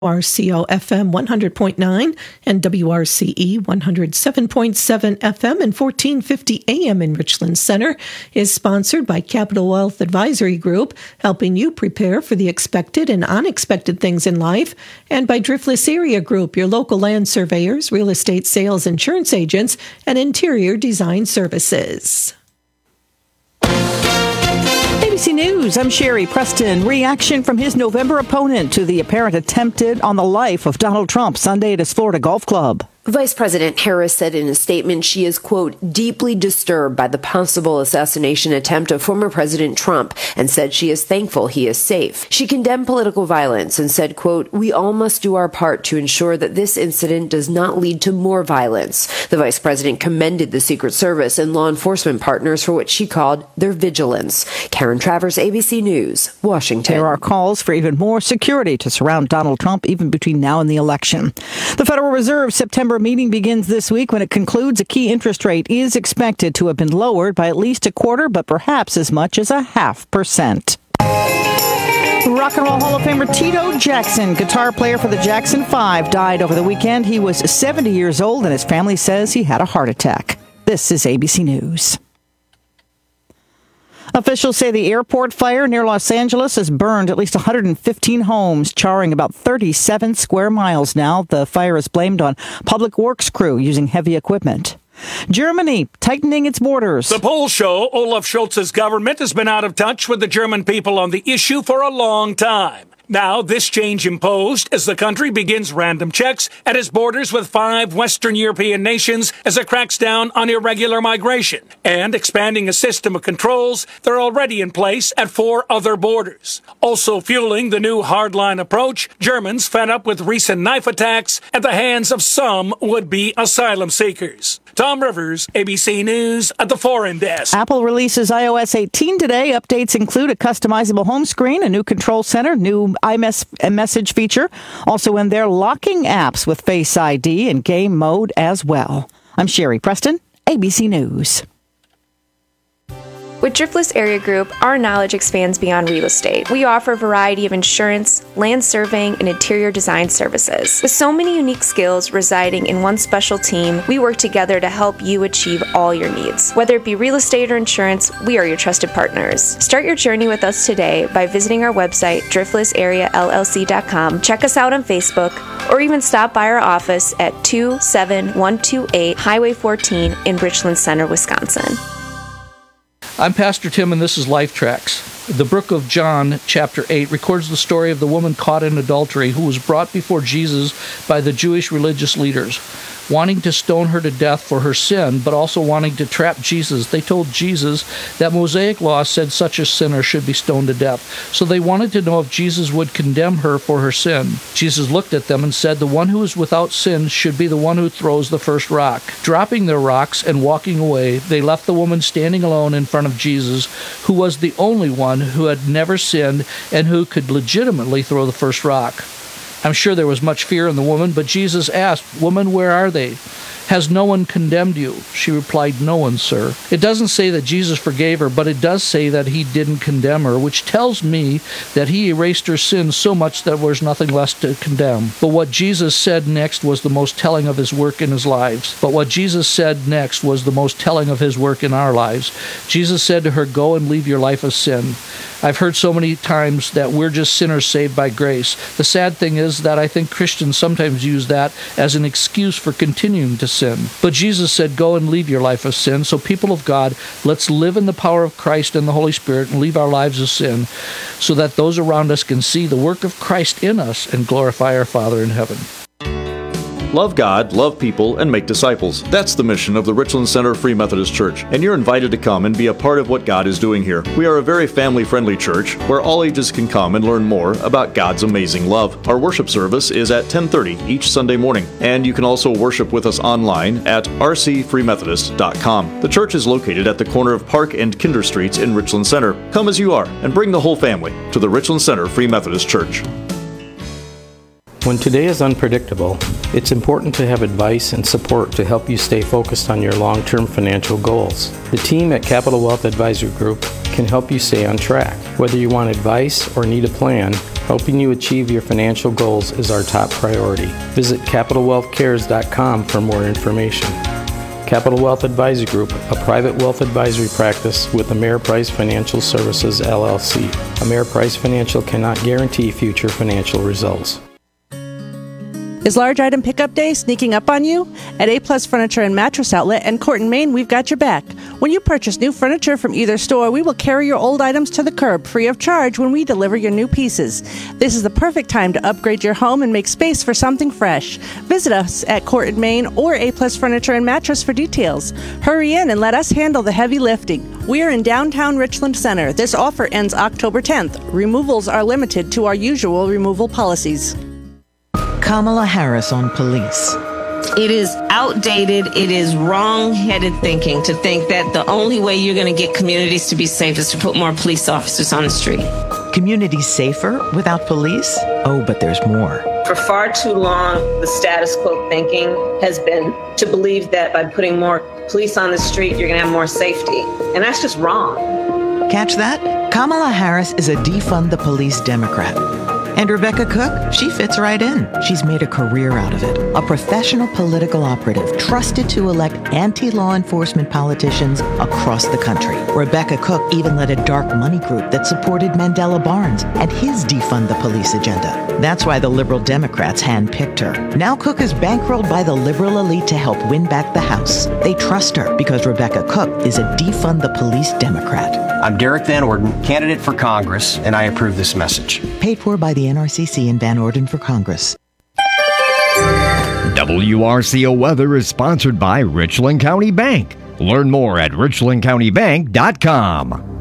RCO FM 100.9 and WRCE 107.7 FM and 1450 AM in Richland Center is sponsored by Capital Wealth Advisory Group, helping you prepare for the expected and unexpected things in life, and by Driftless Area Group, your local land surveyors, real estate sales, insurance agents, and interior design services. ABC News, I'm Sherry Preston. Reaction from his November opponent to the apparent attempted on the life of Donald Trump Sunday at his Florida golf club. Vice President Harris said in a statement she is, quote, deeply disturbed by the possible assassination attempt of former President Trump and said she is thankful he is safe. She condemned political violence and said, quote, we all must do our part to ensure that this incident does not lead to more violence. The vice president commended the Secret Service and law enforcement partners for what she called their vigilance. Karen Travers, ABC News, Washington. There are calls for even more security to surround Donald Trump even between now and the election. The Federal Reserve September meeting begins this week. When it concludes, a key interest rate is expected to have been lowered by at least a quarter, but perhaps as much as 0.5%. Rock and Roll Hall of Famer Tito Jackson, guitar player for the Jackson 5, died over the weekend. He was 70 years old, and his family says he had a heart attack. This is ABC News. Officials say the airport fire near Los Angeles has burned at least 115 homes, charring about 37 square miles now. The fire is blamed on public works crew using heavy equipment. Germany tightening its borders. The polls show Olaf Scholz's government has been out of touch with the German people on the issue for a long time. Now, this change imposed as the country begins random checks at its borders with 5 Western European nations as it cracks down on irregular migration and expanding a system of controls that are already in place at 4 other borders. Also fueling the new hardline approach, Germans fed up with recent knife attacks at the hands of some would-be asylum seekers. Tom Rivers, ABC News at the Foreign Desk. Apple releases iOS 18 today. Updates include a customizable home screen, a new control center, new iMessage feature. Also in there, locking apps with Face ID and game mode as well. I'm Sherry Preston, ABC News. With Driftless Area Group, our knowledge expands beyond real estate. We offer a variety of insurance, land surveying, and interior design services. With so many unique skills residing in one special team, we work together to help you achieve all your needs. Whether it be real estate or insurance, we are your trusted partners. Start your journey with us today by visiting our website, driftlessareallc.com. Check us out on Facebook, or even stop by our office at 27128 Highway 14 in Richland Center, Wisconsin. I'm Pastor Tim, and this is Life Tracks. The book of John, chapter 8, records the story of the woman caught in adultery who was brought before Jesus by the Jewish religious leaders, wanting to stone her to death for her sin, but also wanting to trap Jesus. They told Jesus that Mosaic law said such a sinner should be stoned to death. So they wanted to know if Jesus would condemn her for her sin. Jesus looked at them and said, the one who is without sin should be the one who throws the first rock. Dropping their rocks and walking away, they left the woman standing alone in front of Jesus, who was the only one who had never sinned and who could legitimately throw the first rock. I'm sure there was much fear in the woman, but Jesus asked, "Woman, where are they? Has no one condemned you?" She replied, "No one, sir." It doesn't say that Jesus forgave her, but it does say that he didn't condemn her, which tells me that he erased her sins so much that there was nothing left to condemn. But what Jesus said next was the most telling of his work in his lives. In our lives. Jesus said to her, "Go and leave your life of sin." I've heard so many times that we're just sinners saved by grace. The sad thing is that I think Christians sometimes use that as an excuse for continuing to sin. But Jesus said, "Go and leave your life of sin." So people of God, let's live in the power of Christ and the Holy Spirit and leave our lives of sin so that those around us can see the work of Christ in us and glorify our Father in heaven. Love God, love people, and make disciples. That's the mission of the Richland Center Free Methodist Church, and you're invited to come and be a part of what God is doing here. We are a very family-friendly church where all ages can come and learn more about God's amazing love. Our worship service is at 10:30 each Sunday morning, and you can also worship with us online at rcfreemethodist.com. The church is located at the corner of Park and Kinder Streets in Richland Center. Come as you are and bring the whole family to the Richland Center Free Methodist Church. When today is unpredictable, it's important to have advice and support to help you stay focused on your long-term financial goals. The team at Capital Wealth Advisory Group can can help you stay on track. Whether you want advice or need a plan, helping you achieve your financial goals is our top priority. Visit CapitalWealthCares.com for more information. Capital Wealth Advisory Group, a private wealth advisory practice with Ameriprise Financial Services, LLC. Ameriprise Financial cannot guarantee future financial results. Is large item pickup day sneaking up on you? At A-Plus Furniture and Mattress Outlet in Corton, Maine, we've got your back. When you purchase new furniture from either store, we will carry your old items to the curb free of charge when we deliver your new pieces. This is the perfect time to upgrade your home and make space for something fresh. Visit us at Corton, Maine or A-Plus Furniture and Mattress for details. Hurry in and let us handle the heavy lifting. We are in downtown Richland Center. This offer ends October 10th. Removals are limited to our usual removal policies. Kamala Harris on police. It is outdated. It is wrong-headed thinking to think that the only way you're going to get communities to be safe is to put more police officers on the street. Communities safer without police? Oh, but there's more. For far too long, the status quo thinking has been to believe that by putting more police on the street, you're going to have more safety. And that's just wrong. Catch that? Kamala Harris is a defund the police Democrat. And Rebecca Cook, she fits right in. She's made a career out of it. A professional political operative trusted to elect anti-law enforcement politicians across the country. Rebecca Cook even led a dark money group that supported Mandela Barnes and his defund the police agenda. That's why the liberal Democrats handpicked her. Now Cook is bankrolled by the liberal elite to help win back the House. They trust her because Rebecca Cook is a defund the police Democrat. I'm Derek Van Orden, candidate for Congress, and I approve this message. Paid for by the NRCC and Van Orden for Congress. WRCO Weather is sponsored by Richland County Bank. Learn more at richlandcountybank.com.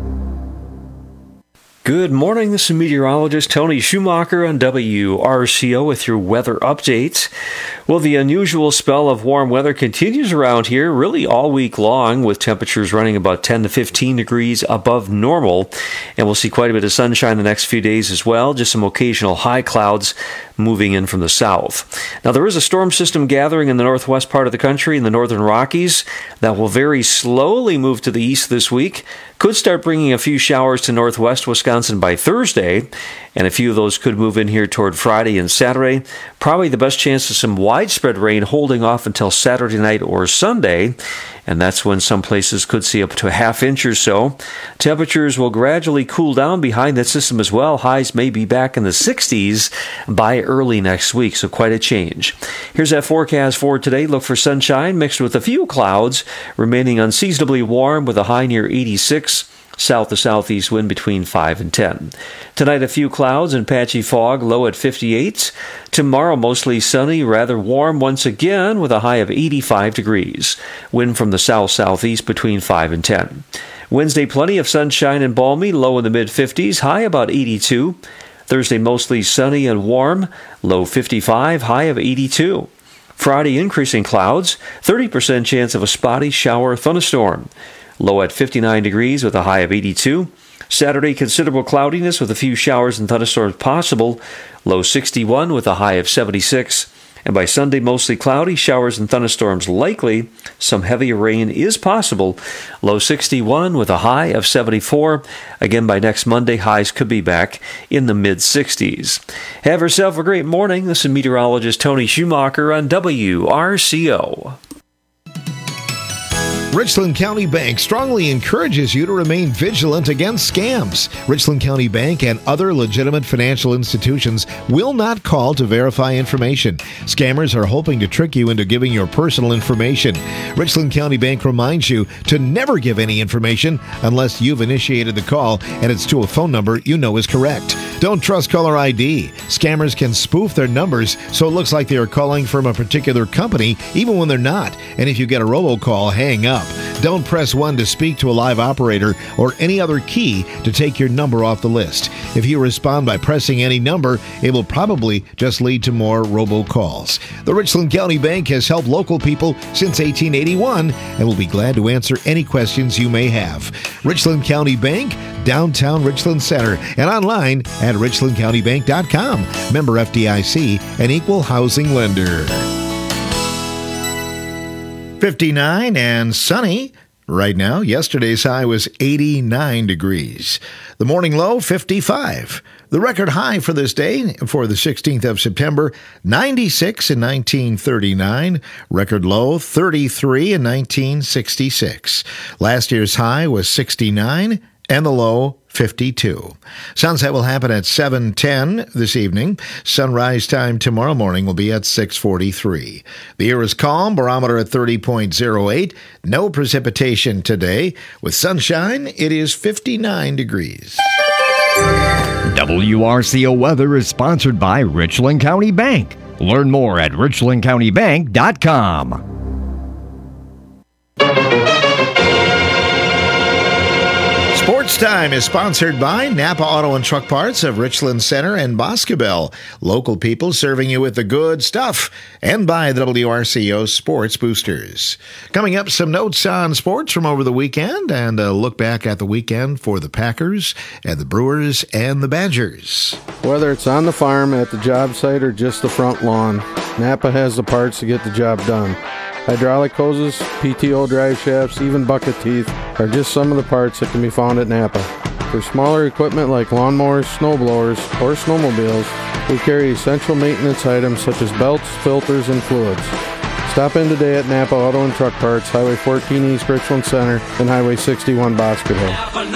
Good morning, this is meteorologist Tony Schumacher on WRCO with your weather updates. Well, the unusual spell of warm weather continues around here really all week long, with temperatures running about 10 to 15 degrees above normal. And we'll see quite a bit of sunshine the next few days as well, just some occasional high clouds moving in from the south. Now, there is a storm system gathering in the northwest part of the country in the northern Rockies that will very slowly move to the east this week. Could start bringing a few showers to northwest Wisconsin by Thursday, and a few of those could move in here toward Friday and Saturday. Probably the best chance of some widespread rain holding off until Saturday night or Sunday, and that's when some places could see up to a half inch or so. Temperatures will gradually cool down behind that system as well. Highs may be back in the 60s by early next week, so quite a change. Here's that forecast for today. Look for sunshine mixed with a few clouds, remaining unseasonably warm with a high near 86. South to southeast wind between 5 and 10. Tonight, a few clouds and patchy fog, low at 58. Tomorrow, mostly sunny, rather warm once again with a high of 85 degrees. Wind from the south-southeast between 5 and 10. Wednesday, plenty of sunshine and balmy, low in the mid-50s, high about 82. Thursday, mostly sunny and warm, low 55, high of 82. Friday, increasing clouds, 30% chance of a spotty shower thunderstorm. Low at 59 degrees with a high of 82. Saturday, considerable cloudiness with a few showers and thunderstorms possible. Low 61 with a high of 76. And by Sunday, mostly cloudy, showers and thunderstorms likely. Some heavy rain is possible. Low 61 with a high of 74. Again, by next Monday, highs could be back in the mid-60s. Have yourself a great morning. This is meteorologist Tony Schumacher on WRCO. Richland County Bank strongly encourages you to remain vigilant against scams. Richland County Bank and other legitimate financial institutions will not call to verify information. Scammers are hoping to trick you into giving your personal information. Richland County Bank reminds you to never give any information unless you've initiated the call and it's to a phone number you know is correct. Don't trust caller ID. Scammers can spoof their numbers so it looks like they are calling from a particular company even when they're not. And if you get a robocall, hang up. Don't press 1 to speak to a live operator or any other key to take your number off the list. If you respond by pressing any number, it will probably just lead to more robocalls. The Richland County Bank has helped local people since 1881 and will be glad to answer any questions you may have. Richland County Bank, downtown Richland Center, and online at richlandcountybank.com. Member FDIC, an equal housing lender. 59 and sunny. right now. Yesterday's high was 89 degrees. The morning low, 55. The record high for this day, for the 16th of September, 96 in 1939. Record low, 33 in 1966. Last year's high was 69 and the low, 52. Sunset will happen at 7:10 this evening. Sunrise time tomorrow morning will be at 6:43. The air is calm, barometer at 30.08. No precipitation today. With sunshine, it is 59 degrees. WRCO weather is sponsored by Richland County Bank. Learn more at richlandcountybank.com. Sports Time is sponsored by Napa Auto and Truck Parts of Richland Center and Boscobel. Local people serving you with the good stuff. And by the WRCO Sports Boosters. Coming up, some notes on sports from over the weekend and a look back at the weekend for the Packers and the Brewers and the Badgers. Whether it's on the farm, at the job site, or just the front lawn, Napa has the parts to get the job done. Hydraulic hoses, PTO drive shafts, even bucket teeth are just some of the parts that can be found at Napa. For smaller equipment like lawnmowers, snowblowers, or snowmobiles, we carry essential maintenance items such as belts, filters, and fluids. Stop in today at Napa Auto and Truck Parts, Highway 14 East Richland Center and Highway 61 Boscoville.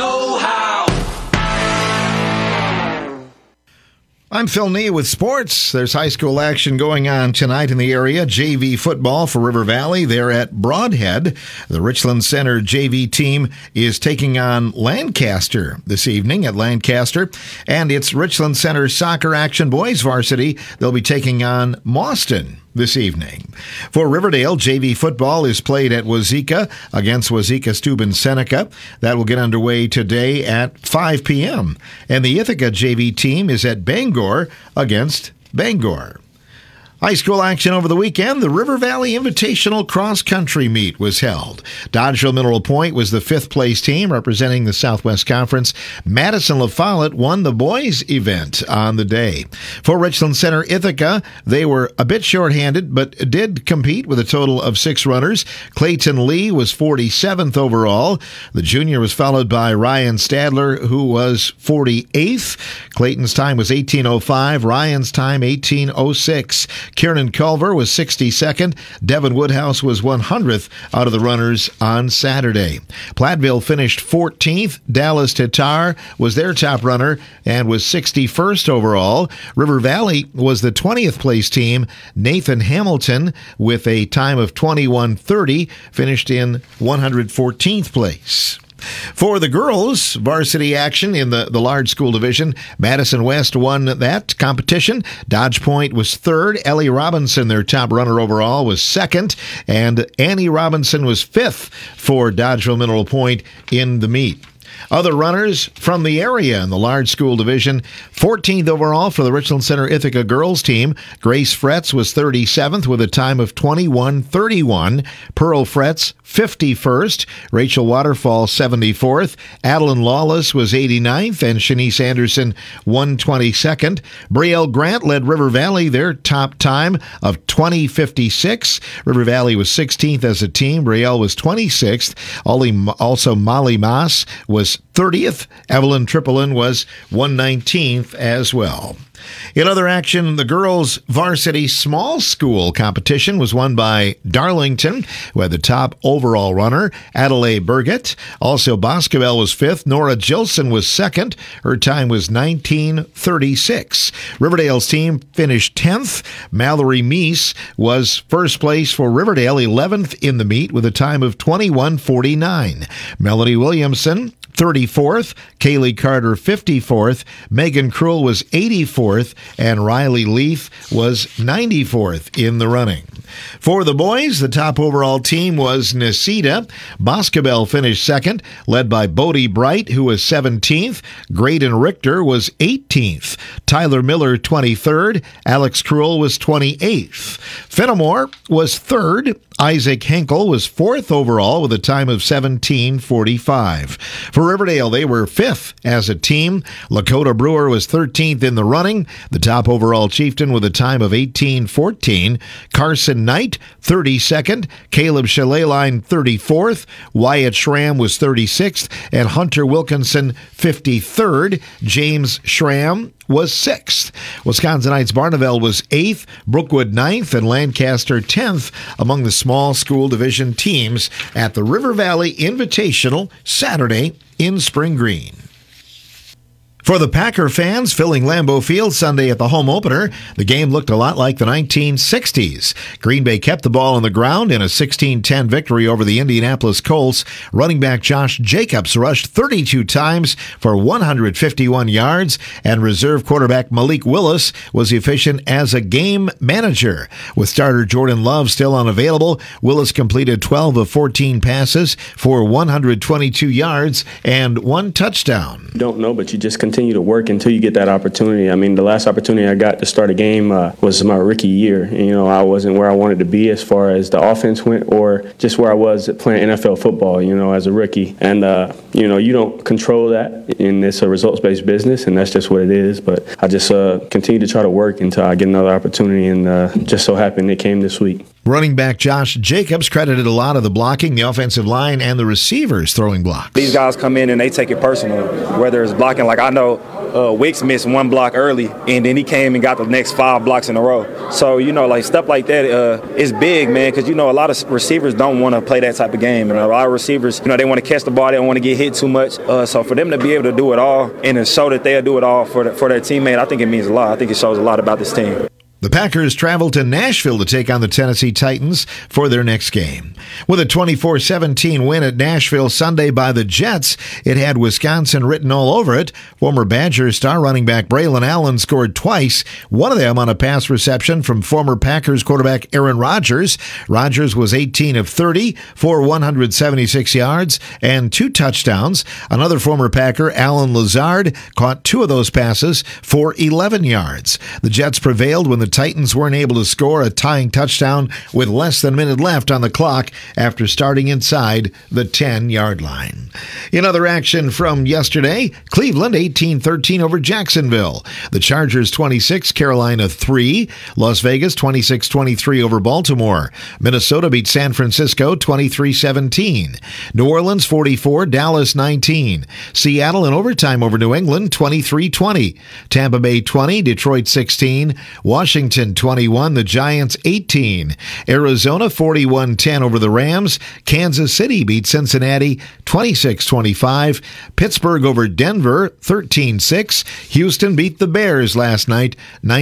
I'm Phil Nee with sports. There's high school action going on tonight in the area. JV football for River Valley. They're at Broadhead. The Richland Center JV team is taking on Lancaster this evening at Lancaster. And it's Richland Center soccer action boys varsity. They'll be taking on Mauston this evening. For Riverdale, JV football is played at Wazeeka against Wazeeka Steuben Seneca. That will get underway today at 5 p.m. And the Ithaca JV team is at Bangor against Bangor. High school action over the weekend. The River Valley Invitational Cross Country Meet was held. Dodgeville Mineral Point was the fifth-place team representing the Southwest Conference. Madison La Follette won the boys' event on the day. For Richland Center Ithaca, they were a bit shorthanded, but did compete with a total of 6 runners. Clayton Lee was 47th overall. The junior was followed by Ryan Stadler, who was 48th. Clayton's time was 18:05. Ryan's time 18:06. Kieran Culver was 62nd. Devin Woodhouse was 100th out of the runners on Saturday. Platteville finished 14th. Dallas Tatar was their top runner and was 61st overall. River Valley was the 20th place team. Nathan Hamilton, with a time of 21:30, finished in 114th place. For the girls, varsity action in the large school division, Madison West won that competition. Dodge Point was third. Ellie Robinson, their top runner overall, was second. And Annie Robinson was fifth for Dodgeville Mineral Point in the meet. Other runners from the area in the large school division, 14th overall for the Richland Center Ithaca girls team. Grace Fretz was 37th with a time of 21:31. Pearl Fretz, 51st. Rachel Waterfall, 74th. Adeline Lawless was 89th, and Shanice Anderson, 122nd. Brielle Grant led River Valley, their top time of 20:56. River Valley was 16th as a team. Brielle was 26th. Also, Molly Moss was 30th. Evelyn Tripolin was 119th as well. In other action, the girls' varsity small school competition was won by Darlington, who had the top overall runner, Adelaide Burgett. Also, Boscobel was 5th. Nora Gilson was 2nd. Her time was 19:36. Riverdale's team finished 10th. Mallory Meese was first place for Riverdale, 11th in the meet with a time of 21:49. Melody Williamson, 34th. Kaylee Carter, 54th. Megan Krull was 84th. And Riley Leaf was 94th in the running. For the boys, the top overall team was Necedah. Boscobel finished second, led by Bodie Bright, who was 17th. Graydon Richter was 18th. Tyler Miller, 23rd. Alex Krull was 28th. Fenimore was 3rd. Isaac Henkel was 4th overall with a time of 17:45. For Riverdale, they were 5th as a team. Lakota Brewer was 13th in the running. The top overall Chieftain with a time of 18:14. Carson Knight, 32nd. Caleb Shaleline, 34th. Wyatt Schramm was 36th. And Hunter Wilkinson, 53rd. James Schramm was 6th. Wisconsinites Barneveld was 8th, Brookwood 9th, and Lancaster 10th among the small school division teams at the River Valley Invitational Saturday in Spring Green. For the Packer fans filling Lambeau Field Sunday at the home opener, the game looked a lot like the 1960s. Green Bay kept the ball on the ground in a 16-10 victory over the Indianapolis Colts. Running back Josh Jacobs rushed 32 times for 151 yards, and reserve quarterback Malik Willis was efficient as a game manager. With starter Jordan Love still unavailable, Willis completed 12 of 14 passes for 122 yards and 1 touchdown. You don't know, but you just continue to work until you get that opportunity. I mean, the last opportunity I got to start a game was my rookie year. And, I wasn't where I wanted to be as far as the offense went or just where I was playing NFL football, as a rookie. And, you don't control that, and it's a results-based business, and that's just what it is. But I just continue to try to work until I get another opportunity, and just so happened it came this week. Running back Josh Jacobs credited a lot of the blocking, the offensive line, and the receivers throwing blocks. These guys come in and they take it personal, whether it's blocking. Like I know Wicks missed 1 block early, and then he came and got the next 5 blocks in a row. So, like stuff like that is big, man, because, a lot of receivers don't want to play that type of game. And a lot of receivers, they want to catch the ball. They don't want to get hit too much. So for them to be able to do it all and to show that they'll do it all for their teammate, I think it means a lot. I think it shows a lot about this team. The Packers travel to Nashville to take on the Tennessee Titans for their next game. With a 24-17 win at Nashville Sunday by the Jets, it had Wisconsin written all over it. Former Badgers star running back Braylon Allen scored twice, one of them on a pass reception from former Packers quarterback Aaron Rodgers. Rodgers was 18 of 30 for 176 yards and 2 touchdowns. Another former Packer, Alan Lazard, caught 2 of those passes for 11 yards. The Jets prevailed when the Titans weren't able to score a tying touchdown with less than a minute left on the clock after starting inside the 10-yard line. In other action from yesterday, Cleveland 18-13 over Jacksonville. The Chargers 26, Carolina 3. Las Vegas 26-23 over Baltimore. Minnesota beat San Francisco 23-17. New Orleans 44, Dallas 19. Seattle in overtime over New England 23-20. Tampa Bay 20, Detroit 16. Washington 21, the Giants 18. Arizona 41-10 over the Rams. Kansas City beat Cincinnati 26-25. Pittsburgh over Denver 13-6. Houston beat the Bears last night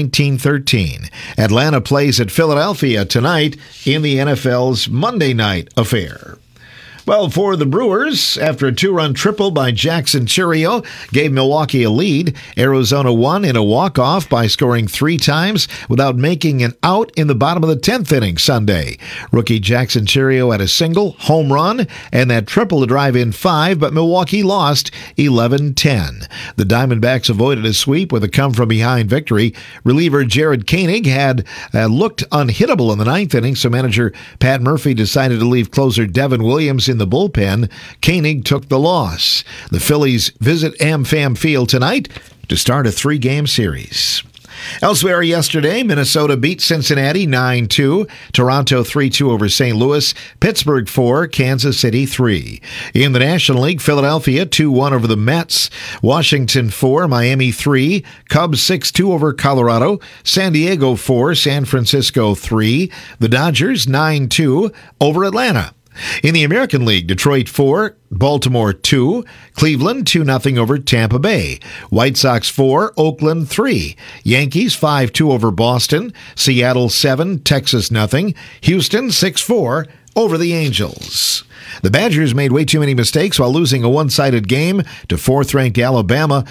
19-13. Atlanta plays at Philadelphia tonight in the NFL's Monday night affair. Well, for the Brewers, after a 2-run triple by Jackson Churio, gave Milwaukee a lead. Arizona won in a walk-off by scoring 3 times without making an out in the bottom of the 10th inning Sunday. Rookie Jackson Churio had a single, home run, and that triple to drive in 5, but Milwaukee lost 11-10. The Diamondbacks avoided a sweep with a come-from-behind victory. Reliever Jared Koenig had looked unhittable in the 9th inning, so manager Pat Murphy decided to leave closer Devin Williams in the bullpen. Koenig took the loss. The Phillies visit AmFam Field tonight to start a 3-game series. Elsewhere yesterday, Minnesota beat Cincinnati 9-2, Toronto 3-2 over St. Louis, Pittsburgh 4, Kansas City 3. In the National League, Philadelphia 2-1 over the Mets, Washington 4, Miami 3, Cubs 6-2 over Colorado, San Diego 4, San Francisco 3, the Dodgers 9-2 over Atlanta. In the American League, Detroit 4, Baltimore 2, Cleveland 2-0 over Tampa Bay, White Sox 4, Oakland 3, Yankees 5-2 over Boston, Seattle 7, Texas 0, Houston 6-4 over the Angels. The Badgers made way too many mistakes while losing a one-sided game to 4th-ranked Alabama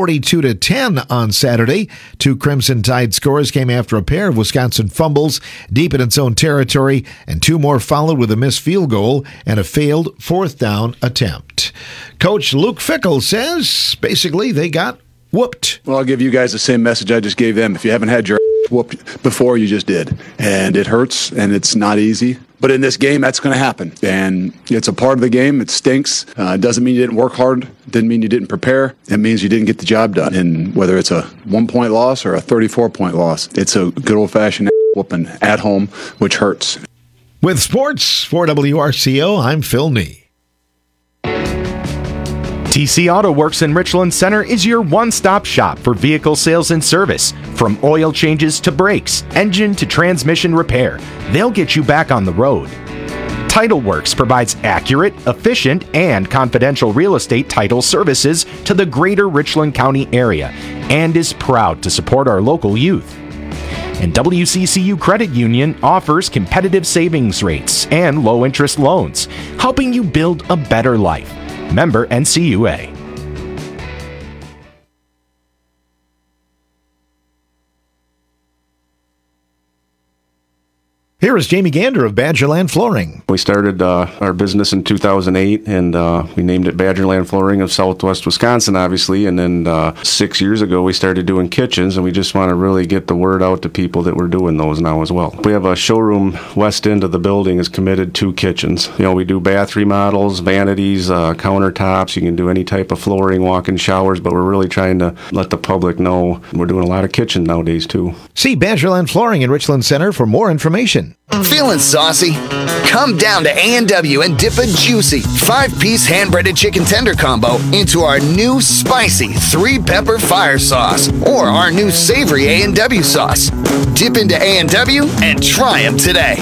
42-10 on Saturday. 2 Crimson Tide scores came after a pair of Wisconsin fumbles deep in its own territory, and 2 more followed with a missed field goal and a failed 4th down attempt. Coach Luke Fickell says basically they got whooped. Well, I'll give you guys the same message I just gave them. If you haven't had your whooped before you just did. And it hurts, and it's not easy. But in this game, that's going to happen. And it's a part of the game. It stinks. It doesn't mean you didn't work hard. It didn't mean you didn't prepare. It means you didn't get the job done. And whether it's a 1-point loss or a 34-point loss, it's a good old-fashioned whooping at home, which hurts. With sports for WRCO, I'm Phil Nee. TC Auto Works in Richland Center is your one-stop shop for vehicle sales and service. From oil changes to brakes, engine to transmission repair, they'll get you back on the road. Title Works provides accurate, efficient, and confidential real estate title services to the greater Richland County area and is proud to support our local youth. And WCCU Credit Union offers competitive savings rates and low-interest loans, helping you build a better life. Member NCUA. Here is Jamie Gander of Badgerland Flooring. We started our business in 2008, and we named it Badgerland Flooring of Southwest Wisconsin, obviously. And then 6 years ago, we started doing kitchens, and we just want to really get the word out to people that we're doing those now as well. We have a showroom west end of the building is committed to kitchens. You know, we do bath remodels, vanities, countertops. You can do any type of flooring, walk-in showers, but we're really trying to let the public know we're doing a lot of kitchen nowadays, too. See Badgerland Flooring in Richland Center for more information. Feeling saucy? Come down to A&W and dip a juicy 5-piece hand-breaded chicken tender combo into our new spicy 3-pepper fire sauce or our new savory A&W sauce. Dip into A&W and try them today.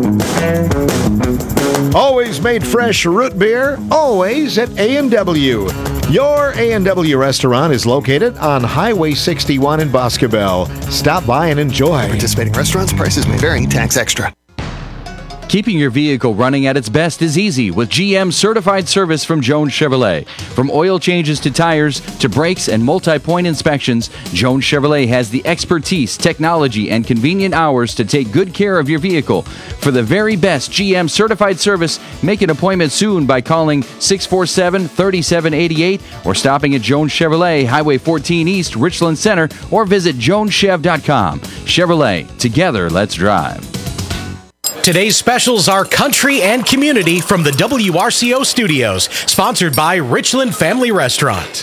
Always made fresh root beer, always at A&W. Your A&W restaurant is located on Highway 61 in Boscobel. Stop by and enjoy. Participating restaurants, prices may vary, tax extra. Keeping your vehicle running at its best is easy with GM certified service from Jones Chevrolet. From oil changes to tires to brakes and multi-point inspections, Jones Chevrolet has the expertise, technology, and convenient hours to take good care of your vehicle. For the very best GM certified service, make an appointment soon by calling 647-3788 or stopping at Jones Chevrolet, Highway 14 East, Richland Center, or visit joneschev.com. Chevrolet, together, let's drive. Today's specials are country and community from the WRCO studios, sponsored by Richland Family Restaurant.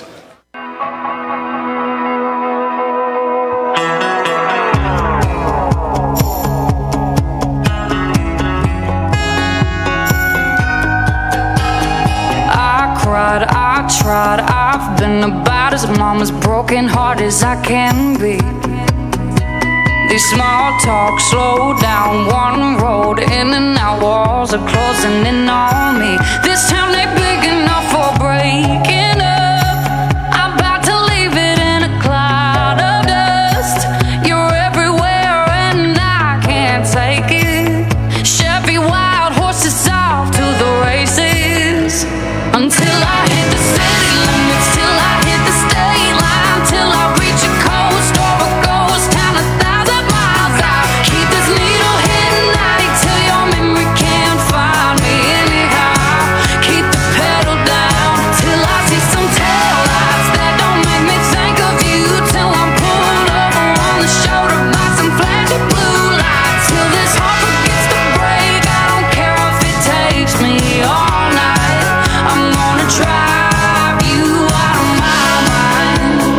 I tried, I've been about as mama's broken heart as I can be. These small talk slow down, one road in and out, walls are closing in on me. This time they big enough for breaking up. I'm about to leave it in a cloud of dust. You're everywhere and I can't take it. Chevy wild horses off to the races. Until I hit the city limits, till I hit the state line, till I reach a coast or a ghost town 1,000 miles out. Keep this needle hitting 90 till your memory can't find me anyhow. Keep the pedal down till I see some taillights that don't make me think of you, till I'm pulled over on the shoulder by some flashy blue lights. Till this heart forgets to break, I don't care if it takes me all night. I'm gonna drive you out of my mind.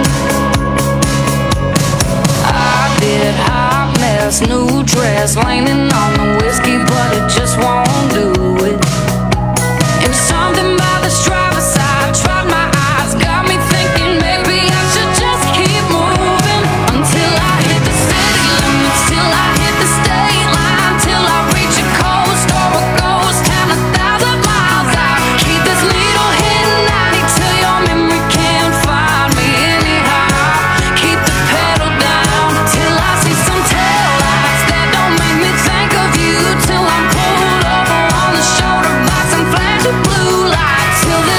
I did hot mess, new dress, leaning on the whiskey, but it just won't do it. It was something about this driver's side, tried my eyes, got me thinking maybe I should just keep moving. Until I hit the city limits, till I hit the state line, till I reach a coast or a ghost town 1,000 miles out. Keep this needle hitting 90 till your memory can't find me anyhow. Keep the pedal down till I see some taillights that don't make me think of you, till I'm pulled over on the shoulder by some flashy blue lights. Till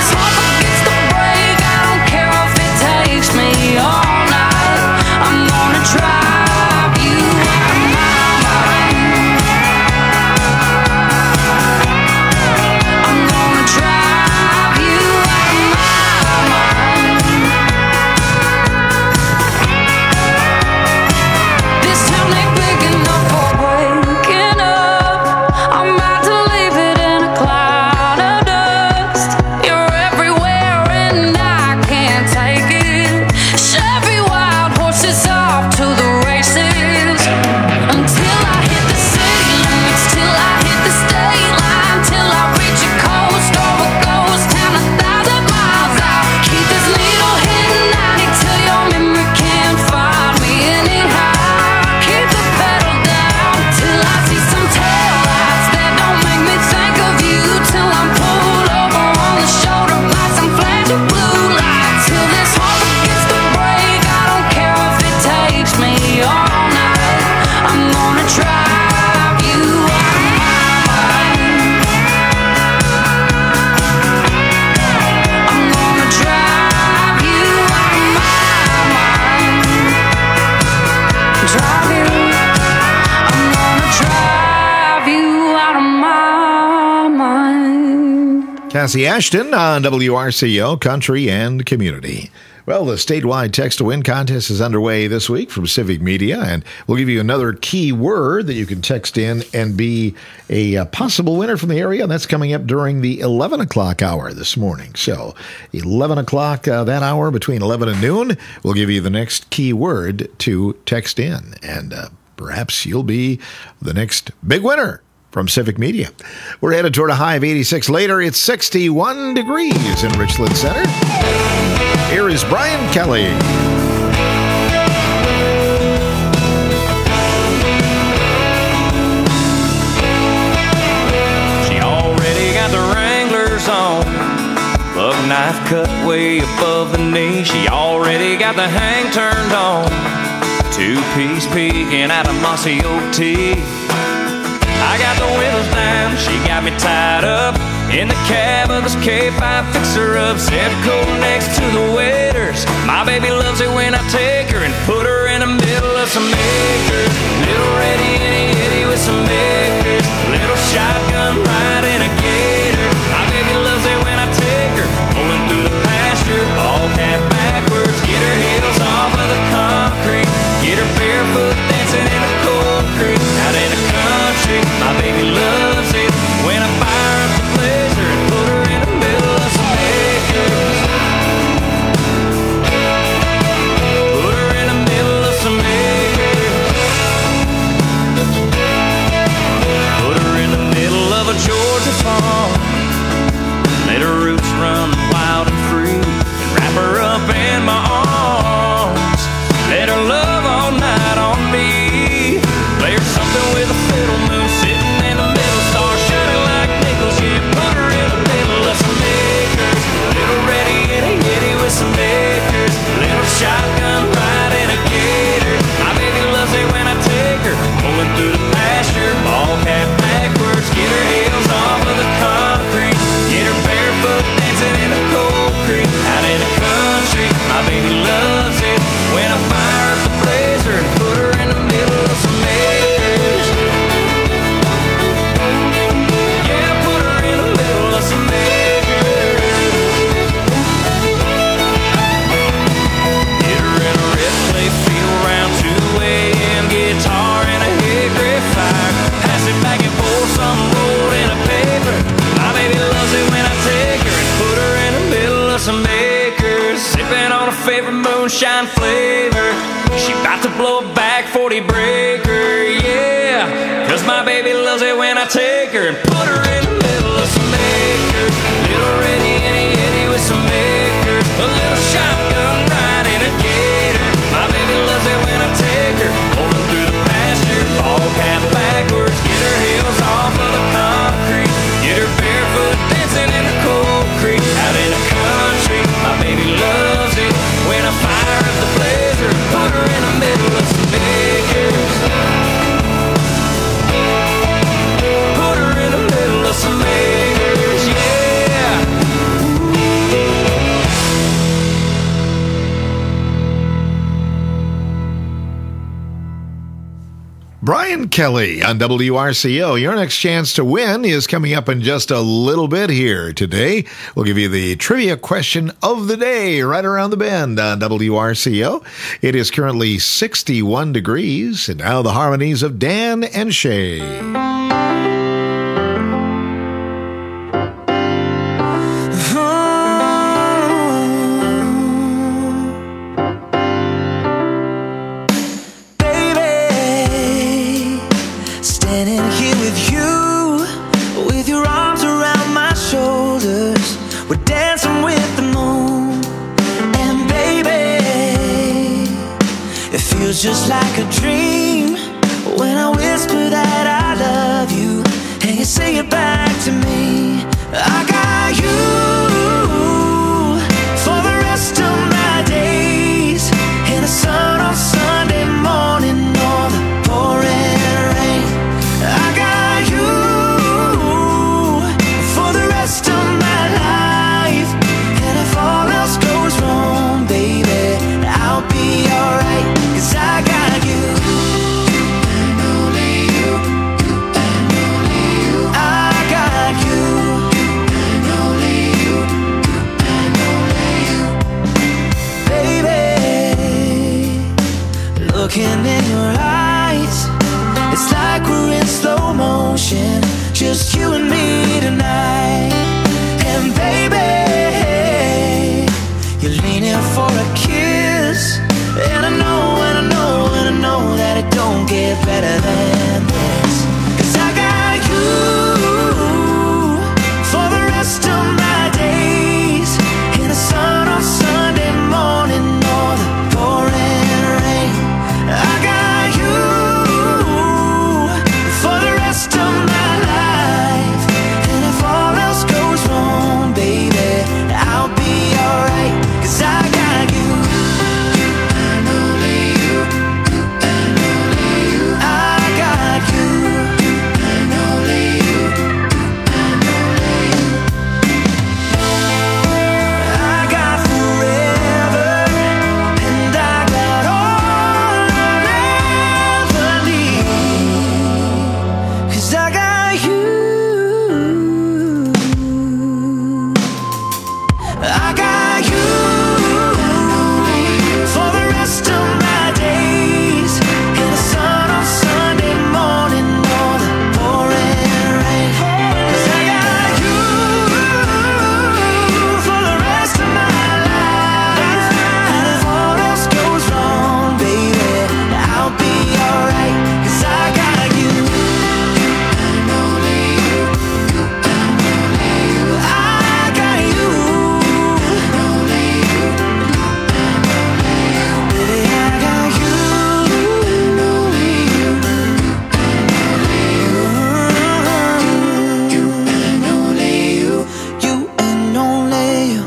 Cassie Ashton on WRCO Country and Community. Well, the statewide Text to Win contest is underway this week from Civic Media, and we'll give you another key word that you can text in and be a possible winner from the area. That's coming up during the 11 o'clock hour this morning. So 11 o'clock, that hour between 11 and noon, we'll give you the next key word to text in, and perhaps you'll be the next big winner from Civic Media. We're headed toward a high of 86 later. It's 61 degrees in Richland Center. Here is Brian Kelly. She already got the Wranglers on, lug knife cut way above the knee. She already got the hang turned on, two-piece peeking out of mossy oak tea. I got the windows down, she got me tied up in the cab of this K5 fixer-up. Set cold next to the waiters. My baby loves it when I take her and put her in the middle of some acres. Little ready itty with some acres. Little shotgun ride in a gator. My baby loves it when I take her pulling through the pasture, ball cap backwards. Get her heels off of the concrete. Get her barefoot dancing in the cold creek. Out in the country, my baby loves it when I fire up the blazer and put her in the middle of some acres. Put her in the middle of some acres. Put her in the middle of a Georgia farm. Let her roots run wild and free, and wrap her up in my arms. Let her love all night on me. Play her something with a fiddle, moon sitting in the middle, stars shining like nickels. Yeah, put her in the middle of some acres. Little ready itty with some acres. Little shotgun ride in a gator. My baby loves it when I take her pulling through the pasture, ball cap backwards. Get her heels off of the concrete. Get her barefoot dancing in the cold creek. Out in the country, my baby loves it when I fire up the blazer and put her in the middle of some acres. Yeah, put her in the middle of some acres. Get her in a red clay field around 2 a.m. Guitar and a hickory fire. Pass it back and forth, some rolled in a paper. My baby loves it when I take her and put her in the middle of some acres. Sipping on a favorite moonshine flavor. She about to blow a back 40 breaker, yeah. Cause my baby loves it when I take her and put her in the middle of some acres. Little ready itty with some acres. A little shotgun ride in a gator. My baby loves it when I take her pulling through the pasture, ball cap backwards. Get her heels off of the concrete. Get her barefoot dancing in the cold creek. Out in the country, my baby loves it when I fire up the blazer, put her in the middle of some acres. Put her in the middle of some acres, yeah. Brian Kelly on WRCO. Your next chance to win is coming up in just a little bit here today. We'll give you the trivia question of the day right around the bend on WRCO. It is currently 61 degrees, and now the harmonies of Dan and Shay. Just like a dream when I whisper that I love you and you say it back to me. I got you for the rest of my days, in the sun on Sunday morning or the pouring rain. I got you for the rest of my life, and if all else goes wrong, baby, I'll be alright. 'Cause I got you, and only you. ocean, just you and me tonight. And baby, you're leaning for a kiss, and I know, and I know, and I know that it don't get better than this. 'Cause I got you for the rest of my days, in the sun on Sunday morning or the pouring rain. I got you for the rest of my life, and if all else goes wrong, baby, I'll be alright. 'Cause I got you, and only you, and only you. I got you, and only you, and only you. I got forever, and I got all I'll ever need. 'Cause I got you, I got you for the rest of my days, in the sun on Sunday morning or the pouring rain. 'Cause I got you for the rest of my life, and if all else goes wrong, baby, I'll be alright. 'Cause I got you, and only you, and only you. I got you, and only you, and only you. Baby, I got you, and only you, and only you. You and only you, you and only you.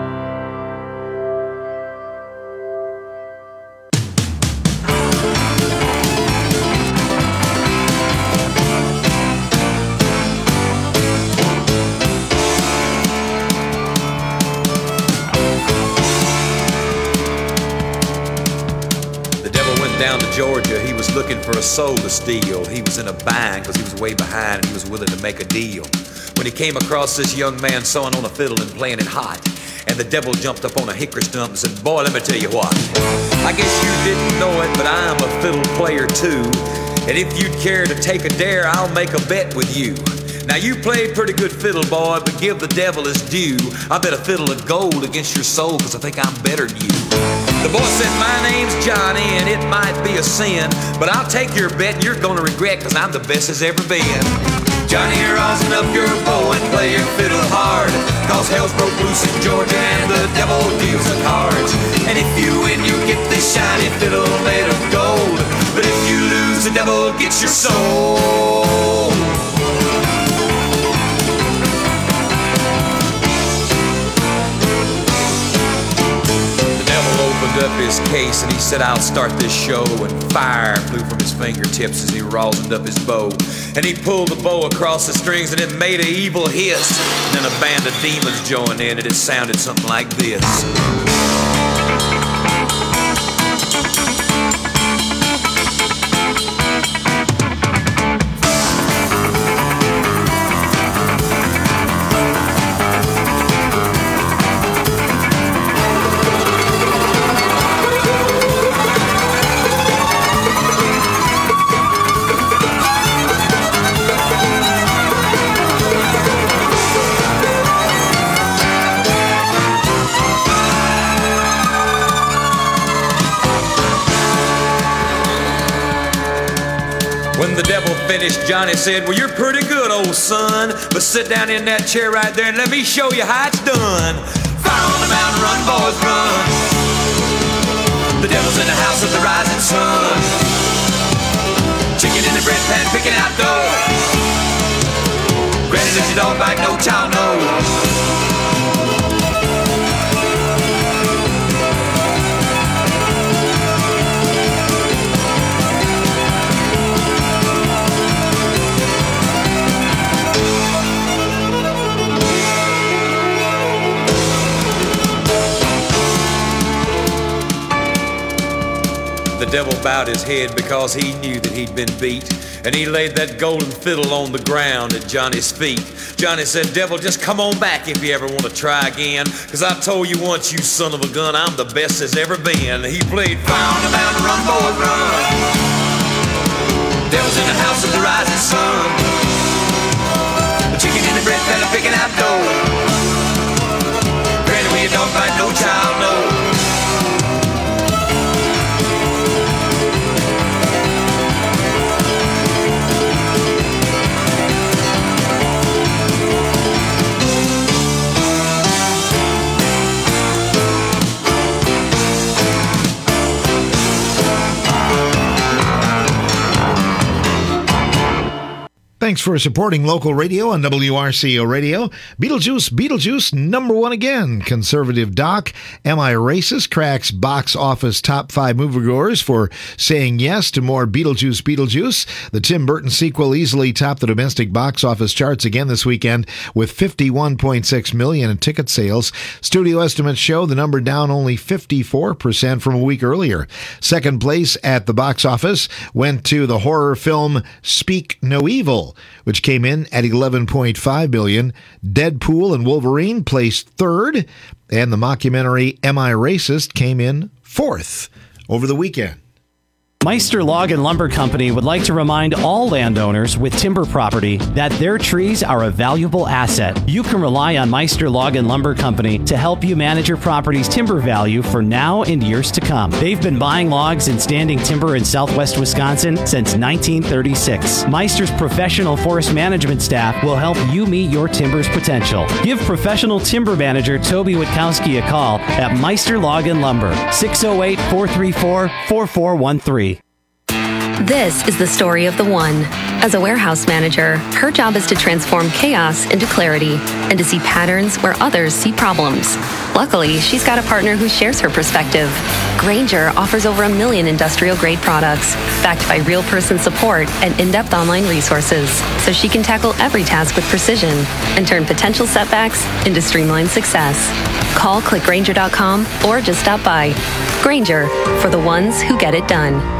The devil went down to Georgia. He was looking for a soul to steal. He was in a bind because he was way behind and he was willing to make a deal. When he came across this young man sewing on a fiddle and playing it hot, and the devil jumped up on a hickory stump and said, "Boy, let me tell you what. I guess you didn't know it, but I'm a fiddle player too. And if you'd care to take a dare, I'll make a bet with you. Now you played pretty good fiddle, boy, but give the devil his due. I bet a fiddle of gold against your soul, 'cause I think I'm better than you." The boy said, "My name's Johnny, and it might be a sin, but I'll take your bet and you're gonna regret, 'cause I'm the best as ever been." Johnny, rosin up your bow and play your fiddle hard, 'cause hell's broke loose in Georgia and the devil deals the cards. And if you win, you get this shiny fiddle made of gold, but if you lose, the devil gets your soul. The devil opened up his case and he said, "I'll start this show," and fire flew from his fingertips as he rosined up his bow. And he pulled the bow across the strings and it made an evil hiss. And then a band of demons joined in and it sounded something like this. When the devil finished, Johnny said, "Well, you're pretty good, old son, but sit down in that chair right there and let me show you how it's done. Fire on the mountain, run, boys, run. The devil's in the house of the rising sun. Chicken in the bread pan, picking out dough. Granny said you don't bite, no child knows." The devil bowed his head because he knew that he'd been beat, and he laid that golden fiddle on the ground at Johnny's feet. Johnny said, "Devil, just come on back if you ever want to try again, 'cause I told you once, you son of a gun, I'm the best there's ever been." He played "Fire on the Mountain, Run, Boys, Run." Devil's in the house of the rising sun. Thanks for supporting local radio on WRCO Radio. Beetlejuice, number one again. Conservative doc, Am I Racist? Cracks box office top 5 moviegoers for saying yes to more Beetlejuice. The Tim Burton sequel easily topped the domestic box office charts again this weekend with 51.6 million in ticket sales. Studio estimates show the number down only 54% from a week earlier. Second place at the box office went to the horror film Speak No Evil, which came in at 11.5 billion. Deadpool and Wolverine placed third, and the mockumentary Am I Racist came in fourth over the weekend. Meister Log and Lumber Company would like to remind all landowners with timber property that their trees are a valuable asset. You can rely on Meister Log and Lumber Company to help you manage your property's timber value for now and years to come. They've been buying logs and standing timber in southwest Wisconsin since 1936. Meister's professional forest management staff will help you meet your timber's potential. Give professional timber manager Toby Witkowski a call at Meister Log and Lumber, 608-434-4413. This is the story of the one. As a warehouse manager, her job is to transform chaos into clarity and to see patterns where others see problems. Luckily, she's got a partner who shares her perspective. Grainger offers over 1 million industrial-grade products, backed by real-person support and in-depth online resources, so she can tackle every task with precision and turn potential setbacks into streamlined success. Call clickgrainger.com or just stop by. Grainger, for the ones who get it done.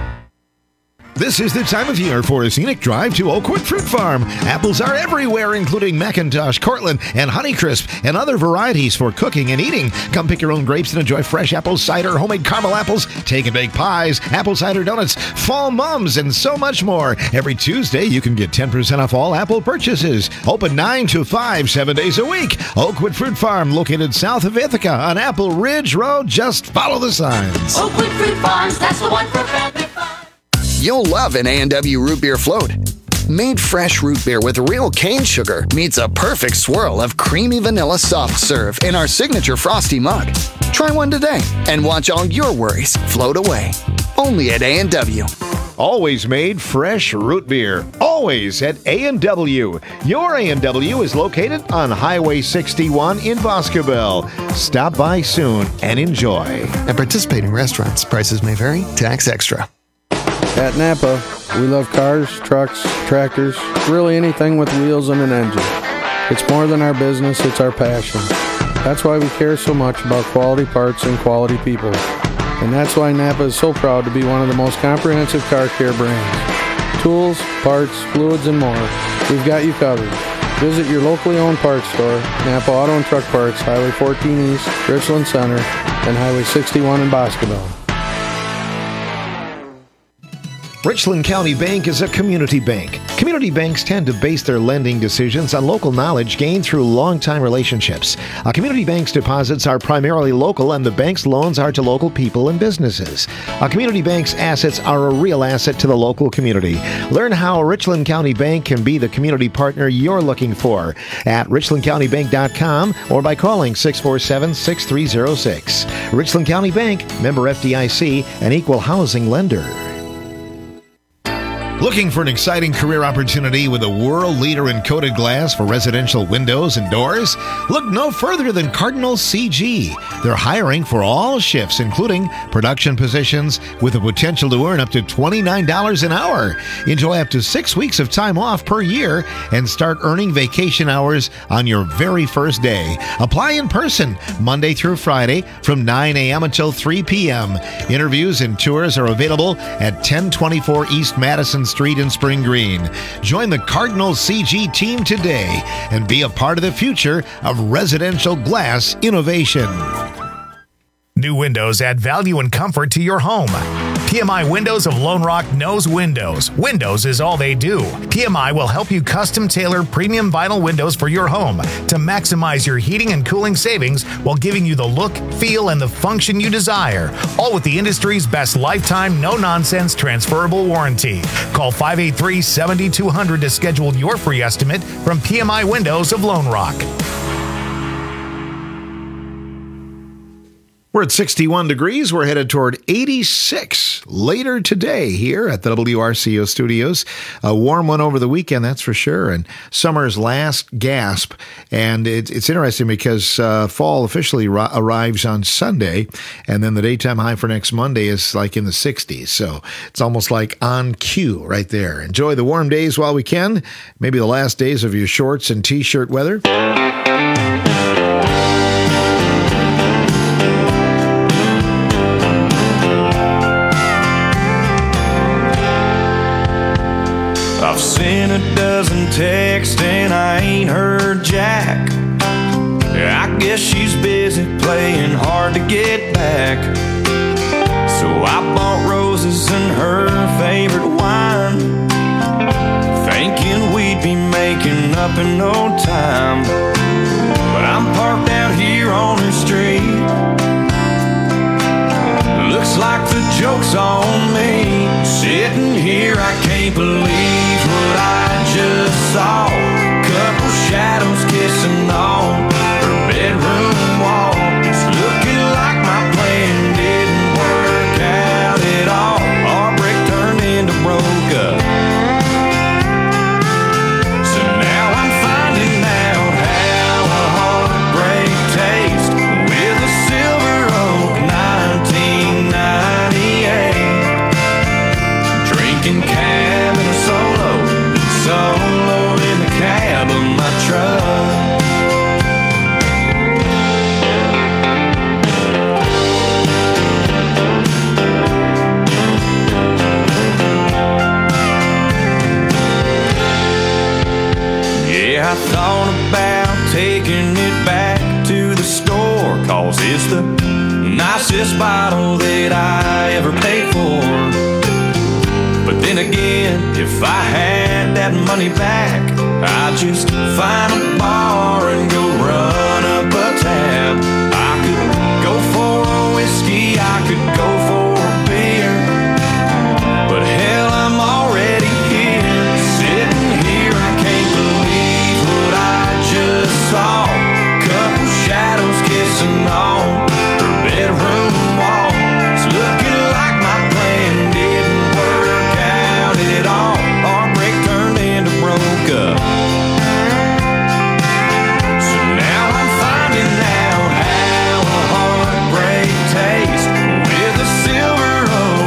This is the time of year for a scenic drive to Oakwood Fruit Farm. Apples are everywhere, including McIntosh, Cortland, and Honeycrisp, and other varieties for cooking and eating. Come pick your own grapes and enjoy fresh apple cider, homemade caramel apples, take and bake pies, apple cider donuts, fall mums, and so much more. Every Tuesday, you can get 10% off all apple purchases. Open 9 to 5, 7 days a week. Oakwood Fruit Farm, located south of Ithaca on Apple Ridge Road. Just follow the signs. Oakwood Fruit Farms, that's the one for family fun. You'll love an A&W root beer float. Made fresh root beer with real cane sugar meets a perfect swirl of creamy vanilla soft serve in our signature frosty mug. Try one today and watch all your worries float away. Only at A&W. Always made fresh root beer. Always at A&W. Your A&W is located on Highway 61 in Boscobel. Stop by soon and enjoy. At participating restaurants, prices may vary. Tax extra. At Napa, we love cars, trucks, tractors, really anything with wheels and an engine. It's more than our business, it's our passion. That's why we care so much about quality parts and quality people. And that's why Napa is so proud to be one of the most comprehensive car care brands. Tools, parts, fluids, and more. We've got you covered. Visit your locally owned parts store, Napa Auto and Truck Parts, Highway 14 East, Richland Center, and Highway 61 in Boscobel. Richland County Bank is a community bank. Community banks tend to base their lending decisions on local knowledge gained through long-time relationships. A community bank's deposits are primarily local, and the bank's loans are to local people and businesses. A community bank's assets are a real asset to the local community. Learn how Richland County Bank can be the community partner you're looking for at richlandcountybank.com or by calling 647-6306. Richland County Bank, member FDIC, an equal housing lender. Looking for an exciting career opportunity with a world leader in coated glass for residential windows and doors? Look no further than Cardinal CG. They're hiring for all shifts, including production positions, with the potential to earn up to $29 an hour. Enjoy up to 6 weeks of time off per year and start earning vacation hours on your very first day. Apply in person Monday through Friday from 9 a.m. until 3 p.m. Interviews and tours are available at 1024 East Madison Street in Spring Green. Join the Cardinal CG team today and be a part of the future of residential glass innovation. New windows add value and comfort to your home. PMI Windows of Lone Rock knows windows. Windows is all they do. PMI will help you custom tailor premium vinyl windows for your home to maximize your heating and cooling savings while giving you the look, feel, and the function you desire. All with the industry's best lifetime, no-nonsense transferable warranty. Call 583-7200 to schedule your free estimate from PMI Windows of Lone Rock. We're at 61 degrees. We're headed toward 86 later today here at the WRCO studios. A warm one over the weekend, that's for sure. And summer's last gasp. And it's interesting because fall officially arrives on Sunday. And then the daytime high for next Monday is like in the 60s. So it's almost like on cue right there. Enjoy the warm days while we can. Maybe the last days of your shorts and t-shirt weather. I've sent a dozen texts and I ain't heard Jack. I guess she's busy playing hard to get back. So I bought roses and her favorite wine, thinking we'd be making up in no time. But I'm parked out here on her street. Looks like the joke's on me. Sitting here, I can't believe what I just saw. Couple shadows kissing on her bedroom wall. It's looking like my plan didn't work out at all. Our break turned into broke up. So now I'm finding out how a heartbreak tastes with a Silver Oak 1998. Drinking cab and a solo in the cab of my truck. Yeah, I thought about taking it back to the store, 'cause it's the nicest bottle that I ever paid for. But then again, if I had that money back, I'd just find a bar and go run up a tab. I could go for a whiskey, I could go for a beer, but hell, I'm already here. Sitting here, I can't believe what I just saw. Couple shadows kissing on her bedroom wall. It's looking like my plan didn't work out at all. Our break turned into broke up. So now I'm finding out how a heartbreak tastes with a Silver Oak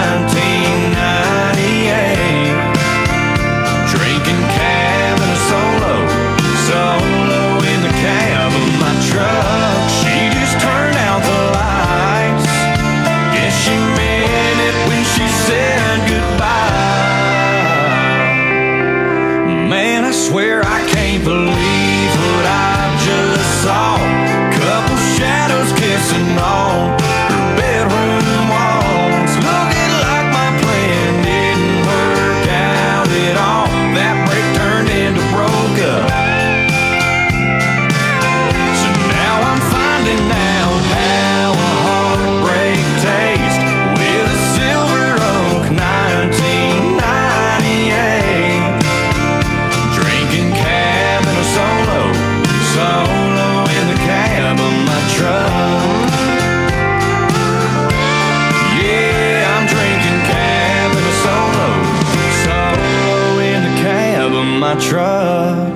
1998. Drinking cab and a solo in the cab of my truck. She just turned out the lights. Guess she meant it when she said goodbye. Man, I swear I can't believe what I just saw. Couple shadows kissing on her bedroom walls. Looking like my plan didn't work out at all. That break turned into broke up. So now I'm finding out how a heartbreak tastes with a Silver Oak 1998. Drinking cab and a solo in the cab of my truck. Yeah, I'm drinking cab and a solo in the cab of my truck.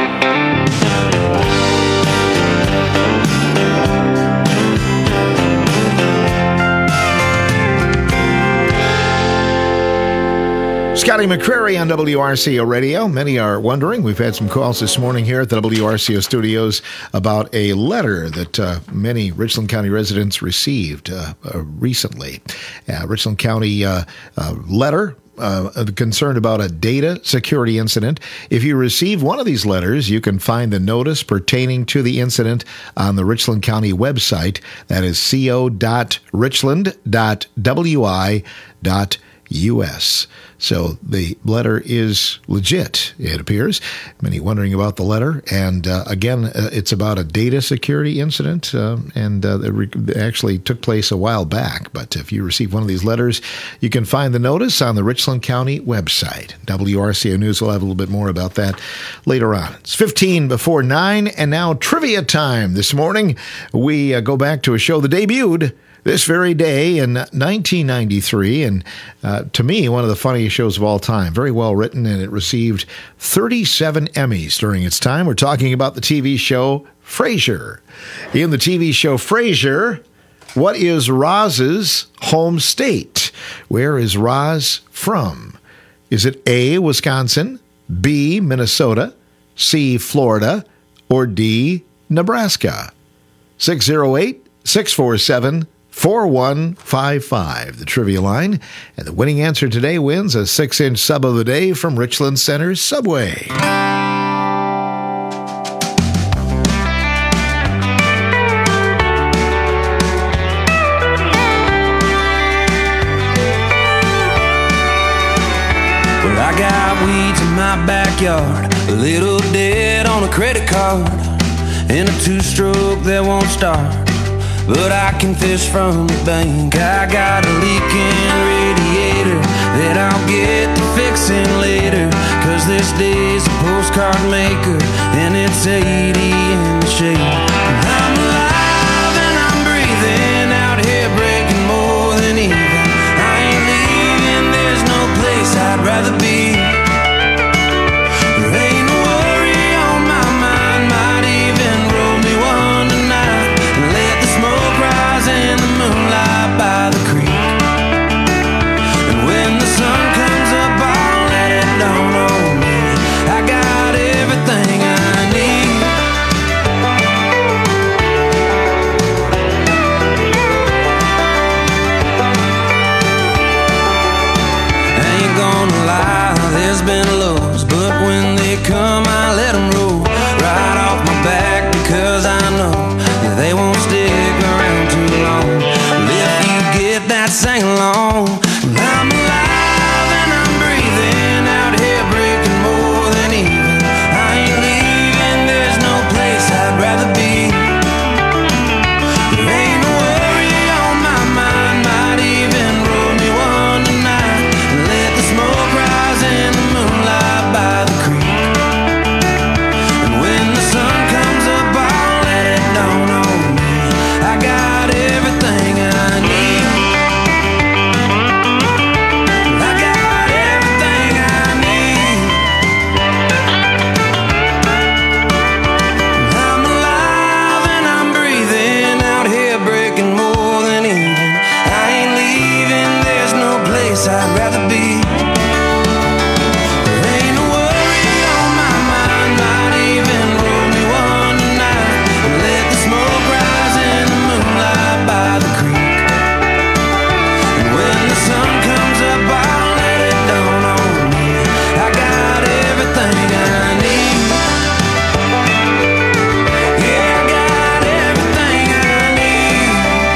Scotty McCrary on WRCO Radio. Many are wondering, we've had some calls this morning here at the WRCO studios about a letter that many Richland County residents received recently. Richland County letter concerned about a data security incident. If you receive one of these letters, you can find the notice pertaining to the incident on the Richland County website. That is co.richland.wi.us. U.S. So the letter is legit, it appears. Many wondering about the letter. And again, it's about a data security incident, and it actually took place a while back. But if you receive one of these letters, you can find the notice on the Richland County website. WRCO News will have a little bit more about that later on. It's 15 before 9, and now trivia time. This morning, we go back to a show that debuted this very day in 1993, and to me, one of the funniest shows of all time. Very well written, and it received 37 Emmys during its time. We're talking about the TV show Frasier. In the TV show Frasier, what is Roz's home state? Where is Roz from? Is it A, Wisconsin, B, Minnesota, C, Florida, or D, Nebraska? 608-647-4155, the trivia line. And the winning answer today wins a 6-inch sub of the day from Richland Center's Subway. Well, I got weeds in my backyard, a little debt on a credit card, and a two-stroke that won't start. But I can fish from the bank. I got a leaking radiator that I'll get to fixing later, 'cause this day's a postcard maker and it's 80 in the shade. I'm alive and I'm breathing out here, breaking more than even. I ain't leaving, there's no place I'd rather be. There ain't no worry on my mind, might even roll me one tonight. In the moonlight by the creek, and when the sun comes up, I'll let it dawn on me. I got everything I need. I ain't gonna lie, there's been lows, but when they come, I let them roll right off my back, because I know that they won't stick around too long. If you get that sing along, I'm alive and I'm breathing out here, breaking more than even. I ain't leaving, there's no place I'd rather be. There ain't no worry on my mind, might even roll me one tonight. Let the smoke rise in the moonlight by the creek, and when the sun comes up, I'll let it dawn on me. I got everything I need. I got everything I need. I'm alive and I'm breathing out here, breaking more than even. I ain't leaving, there's no place I'd rather be. There ain't no worry on my mind, might even roll me one tonight. Let the smoke rise in the moonlight by the creek, and when the sun comes up, I'll let it dawn on me. I got everything I need. Yeah, I got everything I need.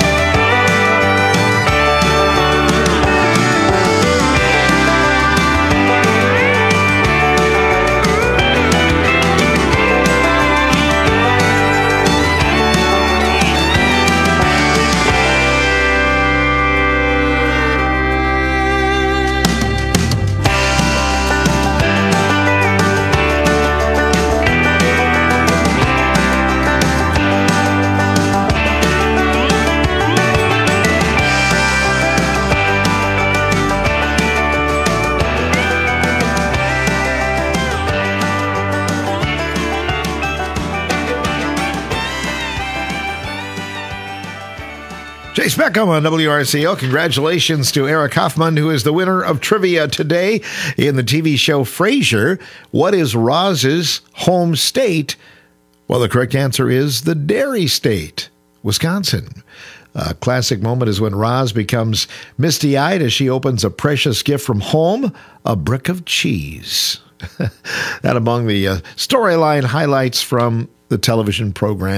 Chase Beckham on WRCO. Congratulations to Eric Hoffman, who is the winner of trivia today in the TV show Frasier. What is Roz's home state? Well, the correct answer is the Dairy State, Wisconsin. A classic moment is when Roz becomes misty-eyed as she opens a precious gift from home, a brick of cheese. That among the storyline highlights from the television program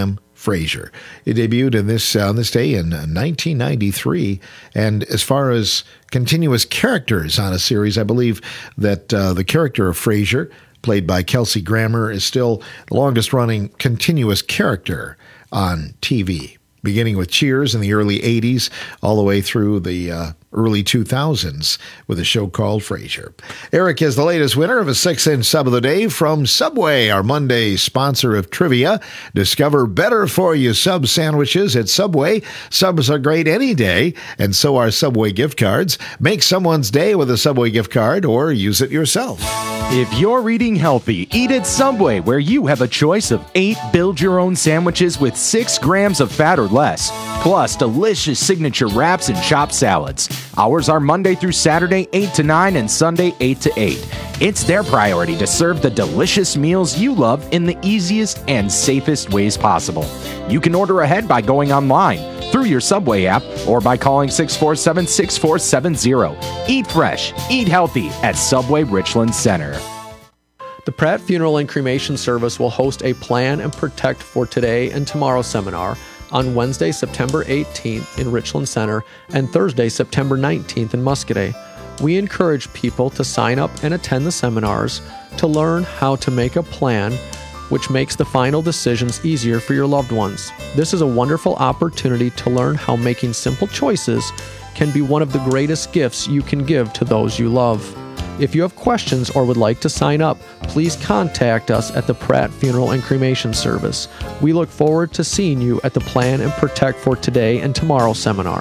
Frasier. It debuted on this day in 1993. And as far as continuous characters on a series, I believe that the character of Frasier, played by Kelsey Grammer, is still the longest-running continuous character on TV, beginning with Cheers in the early 80s all the way through the early 2000s with a show called Frasier. Eric is the latest winner of a 6-inch sub of the day from Subway, our Monday sponsor of trivia. Discover better-for-you sub sandwiches at Subway. Subs are great any day, and so are Subway gift cards. Make someone's day with a Subway gift card or use it yourself. If you're eating healthy, eat at Subway, where you have a choice of 8 build-your-own sandwiches with 6 grams of fat or less, plus delicious signature wraps and chopped salads. Hours are Monday through Saturday, 8 to 9, and Sunday, 8 to 8. It's their priority to serve the delicious meals you love in the easiest and safest ways possible. You can order ahead by going online, through your Subway app, or by calling 647-6470. Eat fresh, eat healthy at Subway Richland Center. The Pratt Funeral and Cremation Service will host a Plan and Protect for Today and Tomorrow seminar on Wednesday, September 18th in Richland Center and Thursday, September 19th in Muscoda. We encourage people to sign up and attend the seminars to learn how to make a plan which makes the final decisions easier for your loved ones. This is a wonderful opportunity to learn how making simple choices can be one of the greatest gifts you can give to those you love. If you have questions or would like to sign up, please contact us at the Pratt Funeral and Cremation Service. We look forward to seeing you at the Plan and Protect for Today and Tomorrow seminar.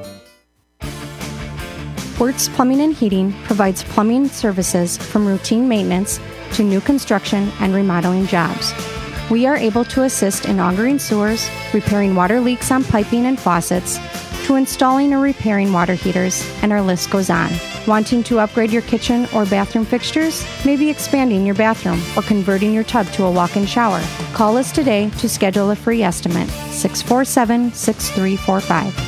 Wertz Plumbing and Heating provides plumbing services from routine maintenance to new construction and remodeling jobs. We are able to assist in augering sewers, repairing water leaks on piping and faucets, to installing or repairing water heaters, and our list goes on. Wanting to upgrade your kitchen or bathroom fixtures? Maybe expanding your bathroom or converting your tub to a walk-in shower? Call us today to schedule a free estimate. 647-6345.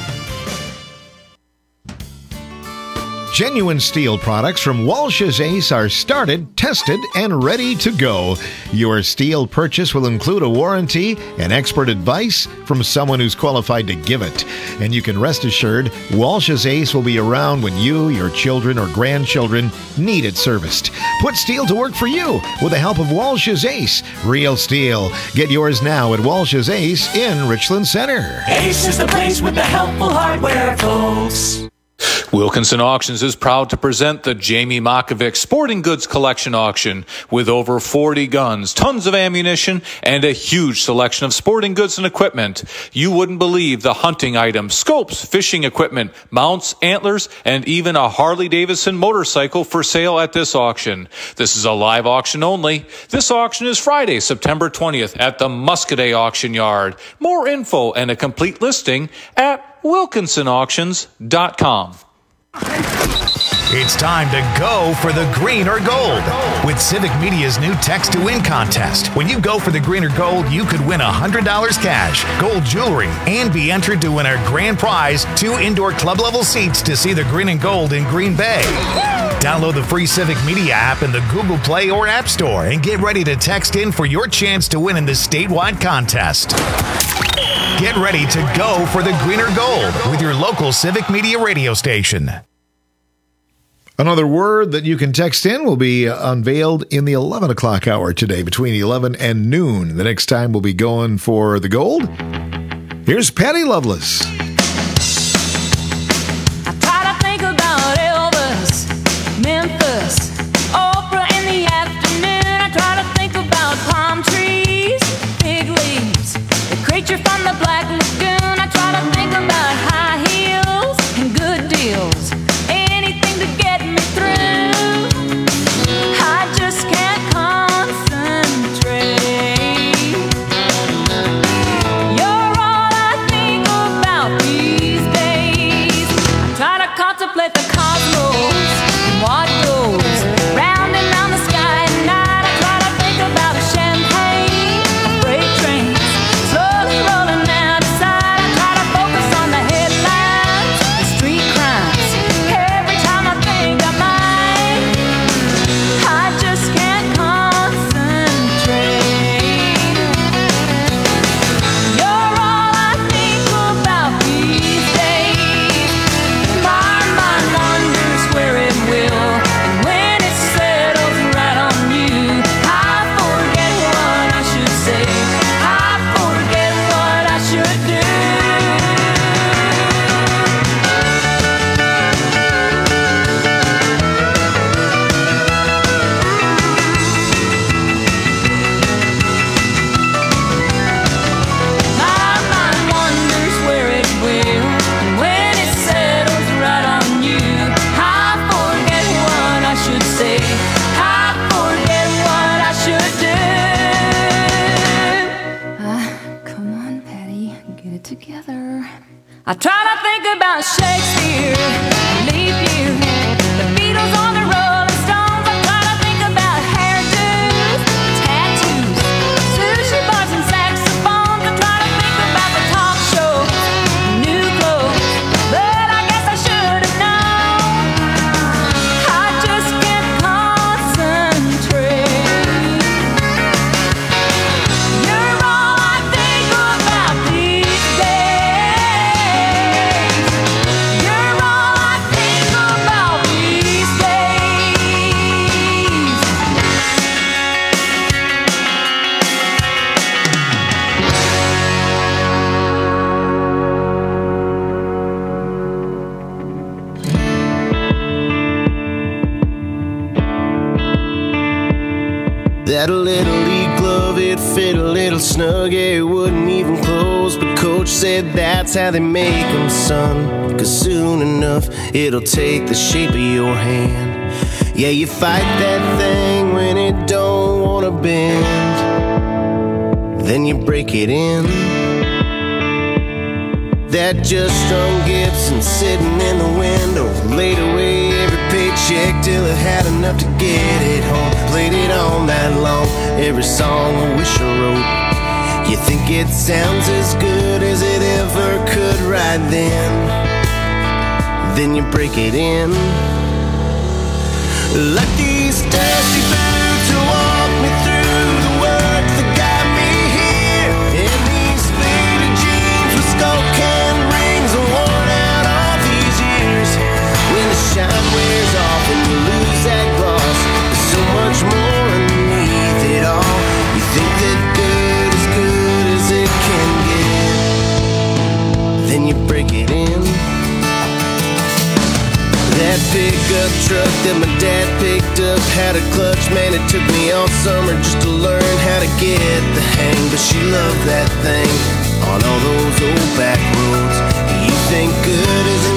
Genuine steel products from Walsh's Ace are started, tested, and ready to go. Your steel purchase will include a warranty and expert advice from someone who's qualified to give it. And you can rest assured, Walsh's Ace will be around when you, your children, or grandchildren need it serviced. Put steel to work for you with the help of Walsh's Ace. Real steel. Get yours now at Walsh's Ace in Richland Center. Ace is the place with the helpful hardware, folks. Wilkinson Auctions is proud to present the Jamie Makovic Sporting Goods Collection Auction with over 40 guns, tons of ammunition, and a huge selection of sporting goods and equipment. You wouldn't believe the hunting items, scopes, fishing equipment, mounts, antlers, and even a Harley-Davidson motorcycle for sale at this auction. This is a live auction only. This auction is Friday, September 20th at the Muscoda Auction Yard. More info and a complete listing at WilkinsonAuctions.com. It's time to go for the green or gold with Civic Media's new Text to Win contest. When you go for the green or gold, you could win $100 cash, gold jewelry, and be entered to win our grand prize, 2 indoor club level seats to see the green and gold in Green Bay. Download the free Civic Media app in the Google Play or App Store and get ready to text in for your chance to win in this statewide contest. Get ready to go for the green or gold with your local Civic Media radio station. Another word that you can text in will be unveiled in the 11 o'clock hour today, between 11 and noon. The next time we'll be going for the gold. Here's Patty Loveless. I try to think about Elvis, Memphis, Oprah in the afternoon. I try to think about palm trees, big leaves, the creature from the Black Lagoon. I try to think about high heels and good deals, anything to get me through. I just can't concentrate. You're all I think about. together. I try to think about Shakespeare, leap year, the Beatles on the Rolling Stones. I try to think about hairdos, tattoos, sushi bars and saxophones. I try to think about the talk show, new clothes, but I guess I should have known. I just can't concentrate. You're all I think about these days. You're all I think about these That little league glove, it fit a little snug, yeah, it wouldn't even close. But coach said that's how they make them, son. Cause soon enough, it'll take the shape of your hand. Yeah, you fight that thing when it don't wanna bend, then you break it in. That just strung Gibson sitting in the window, laid away every paycheck till it had enough to get it home. Played it all night long, every song I wish I wrote. You think it sounds as good as it ever could right then you break it in. Like these dusty boots to walk me through the work that got me here, and these faded jeans with skull can rings worn out all these years. When the shine wears off and you lose that gloss, there's so much more underneath it all. You think that good as it can get, then you break it in. That pickup truck that my dad picked up had a clutch, man, it took me all summer just to learn how to get the hang. But she loved that thing on all those old back roads. You think good as